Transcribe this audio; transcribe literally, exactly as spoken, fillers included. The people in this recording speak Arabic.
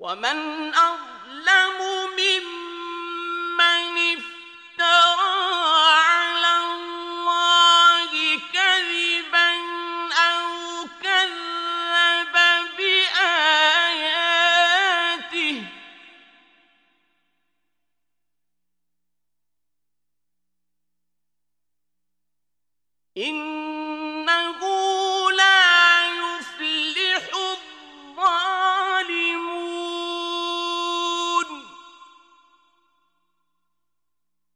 ومن أظلم ممن افترى على الله كذبا أو كذب بآياته إن